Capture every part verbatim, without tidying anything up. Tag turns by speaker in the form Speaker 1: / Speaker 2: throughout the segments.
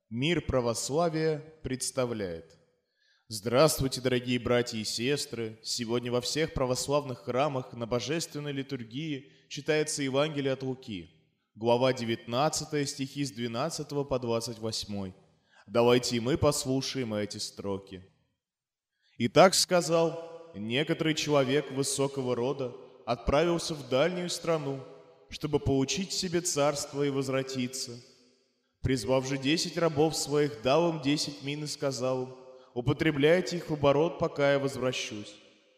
Speaker 1: Мир православия представляет. Здравствуйте, дорогие братья и сестры! Сегодня во всех православных храмах на божественной литургии читается Евангелие от Луки, глава девятнадцатая, стихи с двенадцатого по двадцать восьмой. Давайте и мы послушаем эти строки. «Итак сказал, некоторый человек высокого рода отправился в дальнюю страну, чтобы получить себе царство и возвратиться. Призвав же десять рабов своих, дал им десять мин и сказал им: употребляйте их в оборот, пока я возвращусь.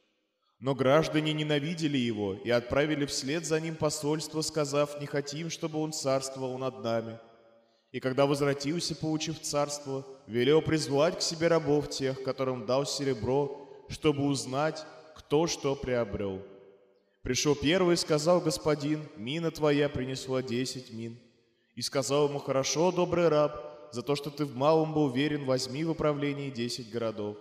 Speaker 1: Но граждане ненавидели его и отправили вслед за ним посольство, сказав: не хотим, чтобы он царствовал над нами. И когда возвратился, получив царство, велел призвать к себе рабов тех, которым дал серебро, чтобы узнать, кто что приобрел. Пришел первый и сказал: господин, мина твоя принесла десять мин. И сказал ему: хорошо, добрый раб, за то, что ты в малом был верен, возьми в управлении десять городов.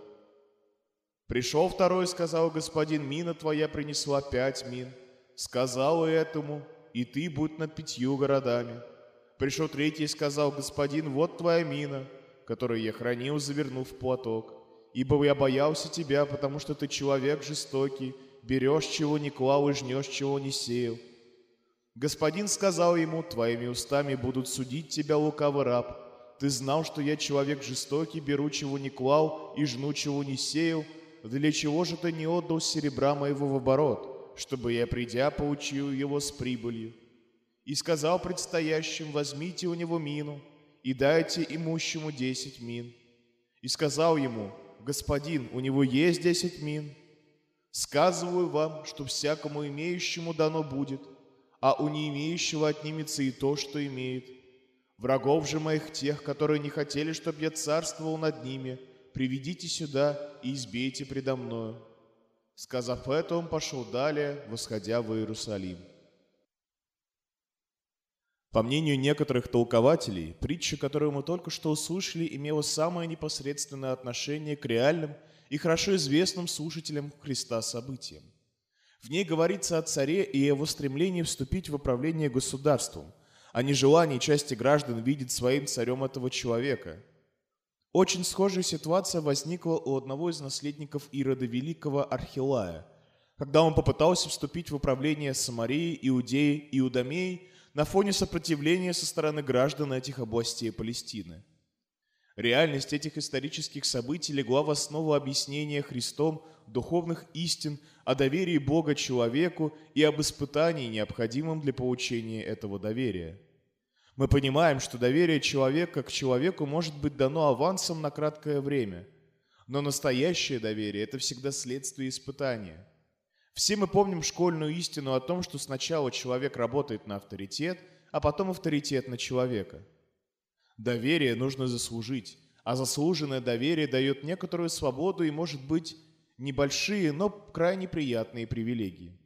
Speaker 1: Пришел второй и сказал: господин, мина твоя принесла пять мин. Сказал и этому: и ты будь над пятью городами. Пришел третий и сказал: господин, вот твоя мина, которую я хранил, завернув в платок. Ибо я боялся тебя, потому что ты человек жестокий, берешь, чего не клал, и жнешь, чего не сеял. Господин сказал ему: твоими устами будут судить тебя, лукавый раб. Ты знал, что я человек жестокий, беру, чего не клал, и жну, чего не сеял. Для чего же ты не отдал серебра моего в оборот, чтобы я, придя, получил его с прибылью? И сказал предстоящим: возьмите у него мину и дайте имущему десять мин. И сказал ему: господин, у него есть десять мин. Сказываю вам, что всякому имеющему дано будет, а у не имеющего отнимется и то, что имеет. Врагов же моих, тех, которые не хотели, чтобы я царствовал над ними, приведите сюда и избейте предо мною». Сказав это, он пошел далее, восходя в Иерусалим. По мнению некоторых толкователей, притча, которую мы только что услышали, имела самое непосредственное отношение к реальным и хорошо известным слушателям Христа событиям. В ней говорится о царе и его стремлении вступить в управление государством, а не желании части граждан видеть своим царем этого человека. Очень схожая ситуация возникла у одного из наследников Ирода Великого, Архилая, когда он попытался вступить в управление Самарией, Иудеей и Идумеей на фоне сопротивления со стороны граждан этих областей Палестины. Реальность этих исторических событий легла в основу объяснения Христом духовных истин о доверии Бога человеку и об испытании, необходимом для получения этого доверия. Мы понимаем, что доверие человека к человеку может быть дано авансом на краткое время, но настоящее доверие – это всегда следствие испытания. Все мы помним школьную истину о том, что сначала человек работает на авторитет, а потом авторитет на человека. Доверие нужно заслужить, а заслуженное доверие дает некоторую свободу и, может быть, небольшие, но крайне приятные привилегии.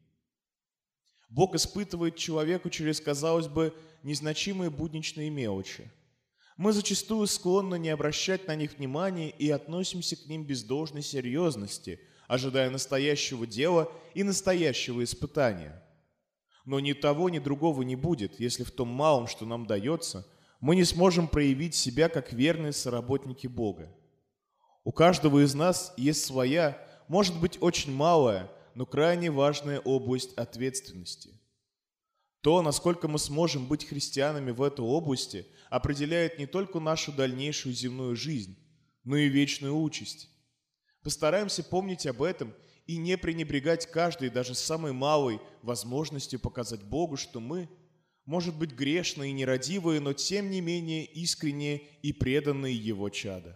Speaker 1: Бог испытывает человеку через, казалось бы, незначимые будничные мелочи. Мы зачастую склонны не обращать на них внимания и относимся к ним без должной серьезности, ожидая настоящего дела и настоящего испытания. Но ни того, ни другого не будет, если в том малом, что нам дается, мы не сможем проявить себя как верные соработники Бога. У каждого из нас есть своя, может быть, очень малая, но крайне важная область ответственности. То, насколько мы сможем быть христианами в этой области, определяет не только нашу дальнейшую земную жизнь, но и вечную участь. Постараемся помнить об этом и не пренебрегать каждой, даже самой малой, возможностью показать Богу, что мы, может быть, грешные и нерадивые, но тем не менее искренние и преданные Его чада.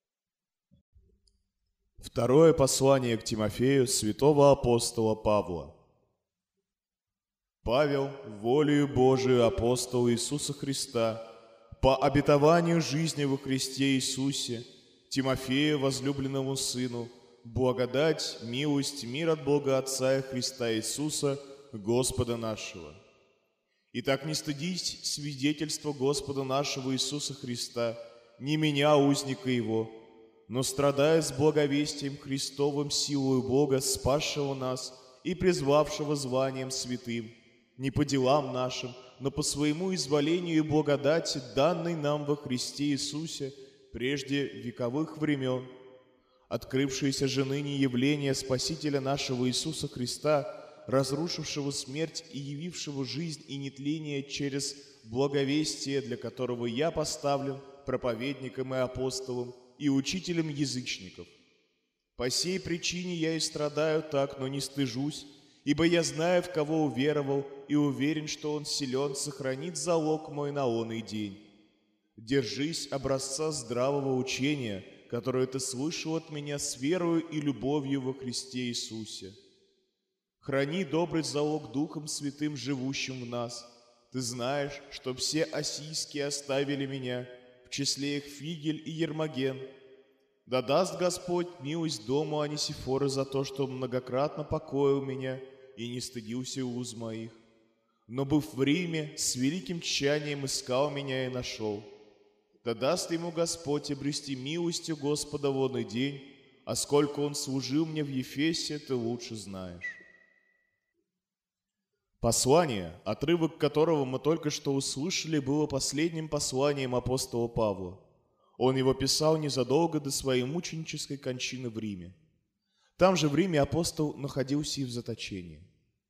Speaker 1: Второе послание к Тимофею святого апостола Павла. Павел, волею Божию, апостол Иисуса Христа, по обетованию жизни во Христе Иисусе, Тимофею, возлюбленному сыну, благодать, милость, мир от Бога Отца и Христа Иисуса, Господа нашего. Итак, не стыдись свидетельства Господа нашего Иисуса Христа, не меня, узника Его, но страдая с благовестием Христовым силою Бога, спасшего нас и призвавшего званием святым, не по делам нашим, но по своему изволению и благодати, данной нам во Христе Иисусе прежде вековых времен, открывшиеся же ныне явление Спасителя нашего Иисуса Христа, разрушившего смерть и явившего жизнь и нетление через благовестие, для которого я поставлен проповедником и апостолом и учителем язычников. По сей причине я и страдаю так, но не стыжусь, ибо я знаю, в кого уверовал, и уверен, что Он силен сохранить залог мой на оный день. Держись образца здравого учения, которое ты слышал от меня с верою и любовью во Христе Иисусе. Храни добрый залог Духом Святым, живущим в нас. Ты знаешь, что все осийские оставили меня, в числе их Фигель и Ермоген. Да даст Господь милость дому Онисифора за то, что многократно покоил меня и не стыдился уз моих. Но, быв в Риме, с великим тщанием искал меня и нашел. Да даст ему Господь обрести милостью Господа в оный день, а сколько он служил мне в Ефесе, ты лучше знаешь. Послание, отрывок которого мы только что услышали, было последним посланием апостола Павла. Он его писал незадолго до своей мученической кончины в Риме. Там же в Риме апостол находился и в заточении.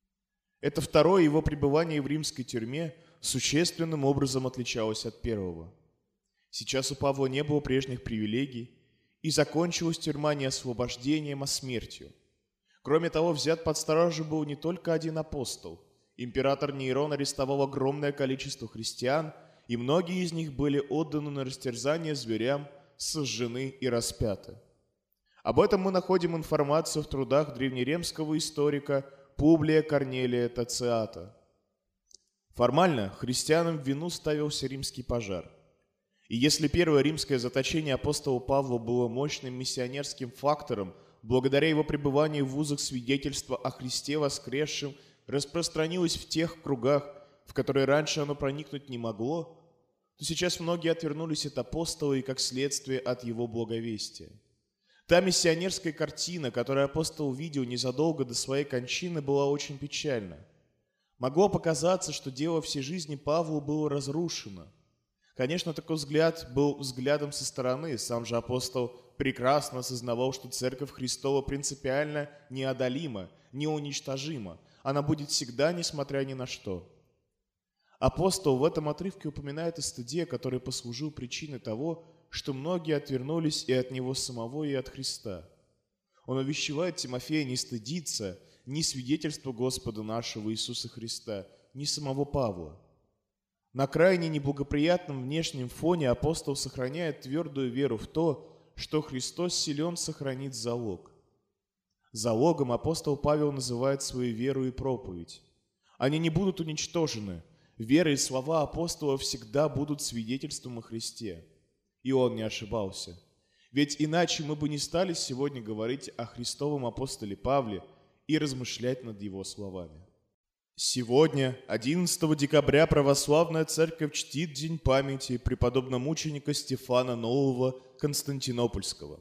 Speaker 1: Это второе его пребывание в римской тюрьме существенным образом отличалось от первого. Сейчас у Павла не было прежних привилегий, и закончилась тюрьма не освобождением, а смертью. Кроме того, взят под стражу был не только один апостол. Император Нейрон арестовал огромное количество христиан, и многие из них были отданы на растерзание зверям, сожжены и распяты. Об этом мы находим информацию в трудах древнеримского историка Публия Корнелия Тациата. Формально христианам в вину ставился римский пожар. И если первое римское заточение апостола Павла было мощным миссионерским фактором, благодаря его пребыванию в вузах свидетельства о Христе воскресшем распространилось в тех кругах, в которые раньше оно проникнуть не могло, то сейчас многие отвернулись от апостола и, как следствие, от его благовестия. Та миссионерская картина, которую апостол видел незадолго до своей кончины, была очень печальна. Могло показаться, что дело всей жизни Павлу было разрушено. Конечно, такой взгляд был взглядом со стороны. Сам же апостол прекрасно осознавал, что Церковь Христова принципиально неодолима, неуничтожима. Она будет всегда, несмотря ни на что. Апостол в этом отрывке упоминает о стыде, который послужил причиной того, что многие отвернулись и от него самого, и от Христа. Он увещевает Тимофея не стыдиться ни свидетельства Господа нашего Иисуса Христа, ни самого Павла. На крайне неблагоприятном внешнем фоне апостол сохраняет твердую веру в то, что Христос силен сохранить залог. Залогом апостол Павел называет свою веру и проповедь. Они не будут уничтожены. Вера и слова апостола всегда будут свидетельством о Христе. И он не ошибался. Ведь иначе мы бы не стали сегодня говорить о Христовом апостоле Павле и размышлять над его словами. Сегодня, одиннадцатого декабря, Православная Церковь чтит день памяти преподобномученика Стефана Нового Константинопольского.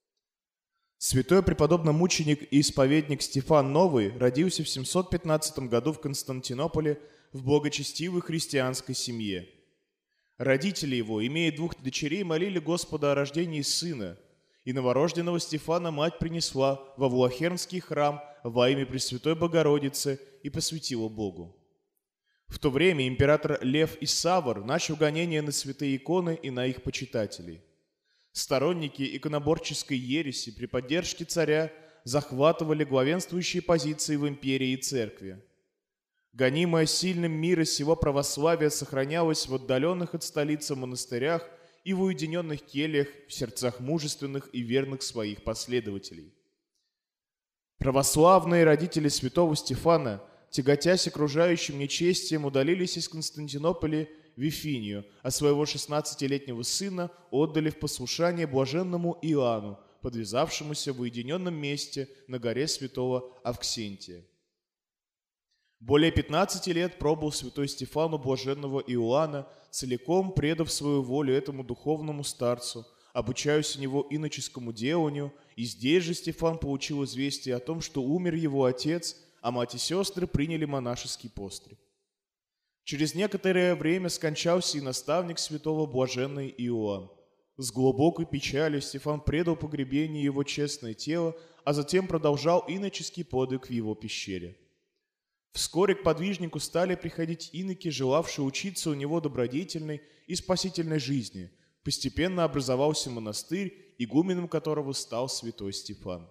Speaker 1: Святой преподобномученик и исповедник Стефан Новый родился в семьсот пятнадцатом году в Константинополе в благочестивой христианской семье. Родители его, имея двух дочерей, молили Господа о рождении сына, и новорожденного Стефана мать принесла во Влахернский храм во имя Пресвятой Богородицы и посвятила Богу. В то время император Лев Исавр начал гонения на святые иконы и на их почитателей. Сторонники иконоборческой ереси при поддержке царя захватывали главенствующие позиции в империи и церкви. Гонимое сильным мира сего православия сохранялось в отдаленных от столицы монастырях и в уединенных кельях в сердцах мужественных и верных своих последователей. Православные родители святого Стефана, тяготясь окружающим нечестием, удалились из Константинополя в Вифинию, а своего шестнадцатилетнего сына отдали в послушание блаженному Иоанну, подвязавшемуся в уединенном месте на горе святого Авксентия. Более пятнадцати лет пробыл святой Стефан у блаженного Иоанна, целиком предав свою волю этому духовному старцу, обучаясь у него иноческому деланию, и здесь же Стефан получил известие о том, что умер его отец, а мать и сестры приняли монашеский постриг. Через некоторое время скончался и наставник святого блаженный Иоанн. С глубокой печалью Стефан предал погребению его честное тело, а затем продолжал иноческий подвиг в его пещере. Вскоре к подвижнику стали приходить иноки, желавшие учиться у него добродетельной и спасительной жизни. Постепенно образовался монастырь, игуменом которого стал святой Стефан.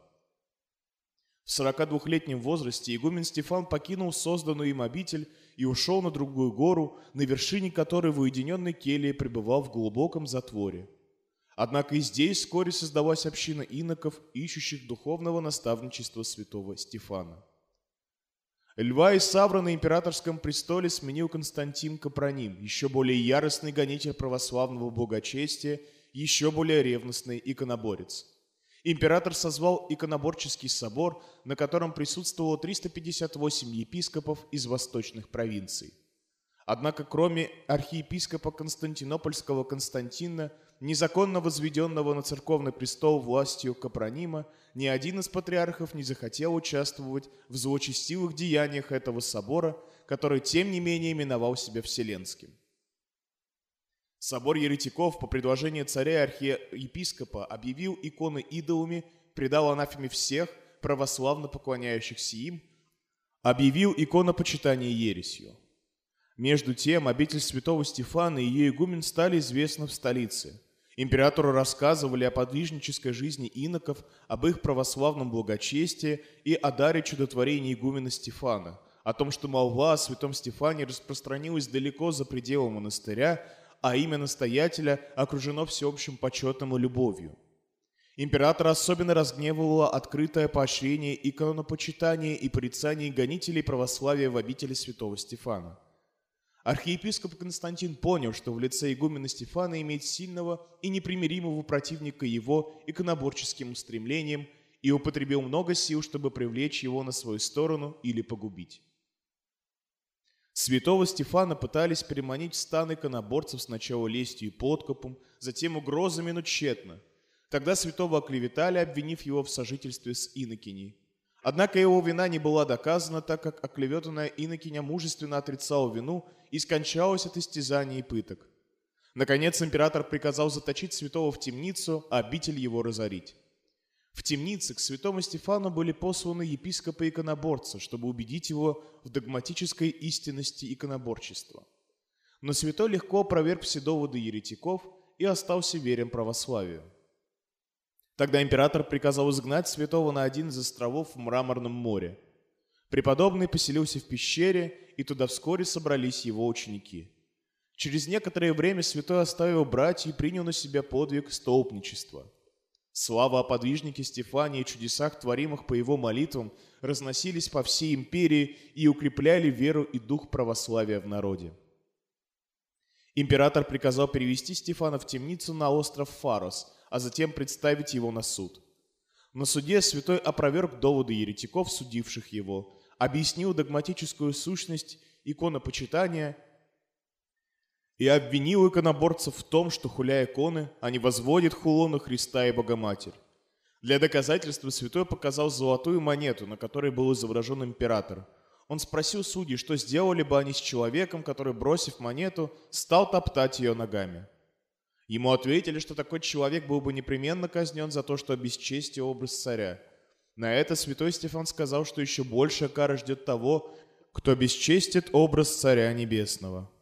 Speaker 1: В сорокадвухлетнем возрасте игумен Стефан покинул созданную им обитель и ушел на другую гору, на вершине которой в уединенной келье пребывал в глубоком затворе. Однако и здесь вскоре создалась община иноков, ищущих духовного наставничества святого Стефана. Льва и Савра на императорском престоле сменил Константин Капроним, еще более яростный гонитель православного благочестия, еще более ревностный иконоборец. Император созвал иконоборческий собор, на котором присутствовало триста пятьдесят восемь епископов из восточных провинций. Однако, кроме архиепископа Константинопольского Константина, незаконно возведенного на церковный престол властью Капронима, ни один из патриархов не захотел участвовать в злочестивых деяниях этого собора, который, тем не менее, именовал себя Вселенским. Собор еретиков по предложению царя и архиепископа объявил иконы идолами, предал анафеме всех, православно поклоняющихся им, объявил иконопочитание ересью. Между тем, обитель святого Стефана и ее игумен стали известны в столице. Императору рассказывали о подвижнической жизни иноков, об их православном благочестии и о даре чудотворения игумена Стефана, о том, что молва о святом Стефане распространилась далеко за пределы монастыря, а имя настоятеля окружено всеобщим почетом и любовью. Императора особенно разгневывало открытое поощрение иконопочитания и порицание гонителей православия в обители святого Стефана. Архиепископ Константин понял, что в лице игумена Стефана имеет сильного и непримиримого противника его иконоборческим устремлением и употребил много сил, чтобы привлечь его на свою сторону или погубить. Святого Стефана пытались переманить в стан иконоборцев сначала лестью и подкупом, затем угрозами, но тщетно. Тогда святого оклеветали, обвинив его в сожительстве с инокиней. Однако его вина не была доказана, так как оклеветанная инокиня мужественно отрицала вину и скончалась от истязаний и пыток. Наконец император приказал заточить святого в темницу, а обитель его разорить. В темнице к святому Стефану были посланы епископы-иконоборцы, чтобы убедить его в догматической истинности иконоборчества. Но святой легко опроверг все доводы еретиков и остался верен православию. Тогда император приказал изгнать святого на один из островов в Мраморном море. Преподобный поселился в пещере, и туда вскоре собрались его ученики. Через некоторое время святой оставил братьев и принял на себя подвиг столпничества. Слава о подвижнике Стефане и чудесах, творимых по его молитвам, разносились по всей империи и укрепляли веру и дух православия в народе. Император приказал перевести Стефана в темницу на остров Фарос, а затем представить его на суд. На суде святой опроверг доводы еретиков, судивших его, объяснил догматическую сущность иконопочитания и обвинил иконоборцев в том, что, хуля иконы, они возводят хулу на Христа и Богоматерь. Для доказательства святой показал золотую монету, на которой был изображен император. Он спросил судей, что сделали бы они с человеком, который, бросив монету, стал топтать ее ногами. Ему ответили, что такой человек был бы непременно казнен за то, что обесчестил образ царя. На это святой Стефан сказал, что еще большая кара ждет того, кто бесчестит образ царя небесного.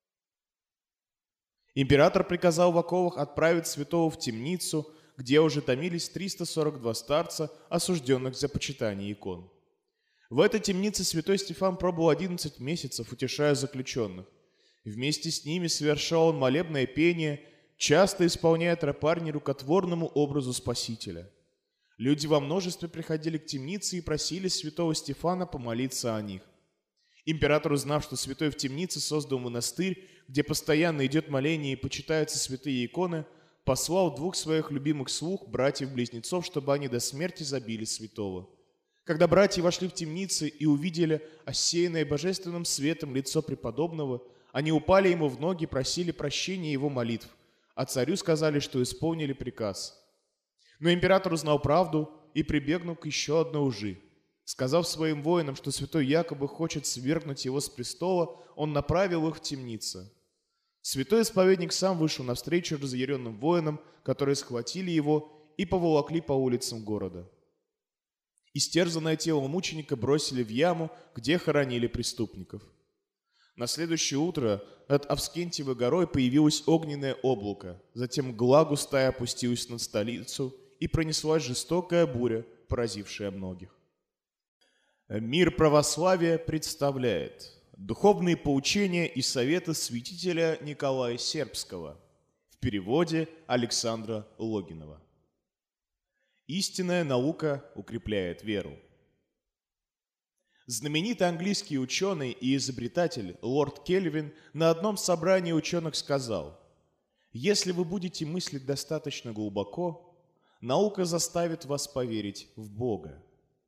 Speaker 1: Император приказал в оковах отправить святого в темницу, где уже томились триста сорок два старца, осужденных за почитание икон. В этой темнице святой Стефан пробыл одиннадцать месяцев, утешая заключенных. Вместе с ними совершал он молебное пение, часто исполняя тропарь нерукотворному образу Спасителя. Люди во множестве приходили к темнице и просили святого Стефана помолиться о них. Император, узнав, что святой в темнице создал монастырь, где постоянно идет моление и почитаются святые иконы, послал двух своих любимых слуг, братьев-близнецов, чтобы они до смерти забили святого. Когда братья вошли в темницу и увидели осеянное божественным светом лицо преподобного, они упали ему в ноги и просили прощения его молитв, а царю сказали, что исполнили приказ. Но император узнал правду и прибегнул к еще одной лжи. Сказав своим воинам, что святой якобы хочет свергнуть его с престола, он направил их в темницы. Святой исповедник сам вышел навстречу разъяренным воинам, которые схватили его и поволокли по улицам города. Истерзанное тело мученика бросили в яму, где хоронили преступников. На следующее утро над Авскентиевой горой появилось огненное облако, затем мгла густая опустилась над столицу, и пронеслась жестокая буря, поразившая многих. Мир православия представляет духовные поучения и советы святителя Николая Сербского в переводе Александра Логинова. Истинная наука укрепляет веру. Знаменитый английский ученый и изобретатель лорд Кельвин на одном собрании ученых сказал: «Если вы будете мыслить достаточно глубоко, наука заставит вас поверить в Бога».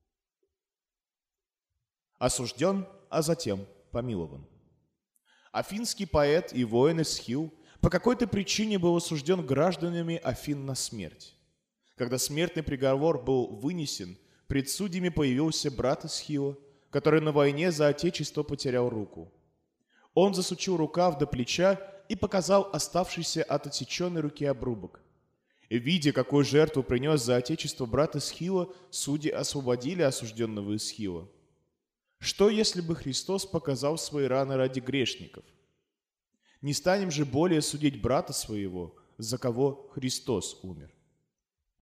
Speaker 1: Осужден, а затем помилован. Афинский поэт и воин Эсхил по какой-то причине был осужден гражданами Афин на смерть. Когда смертный приговор был вынесен, пред судьями появился брат Эсхила, который на войне за отечество потерял руку. Он засучил рукав до плеча и показал оставшийся от отсеченной руки обрубок. Видя, какую жертву принес за отечество брат Эсхила, судьи освободили осужденного Эсхила. Что, если бы Христос показал свои раны ради грешников? Не станем же более судить брата своего, за кого Христос умер.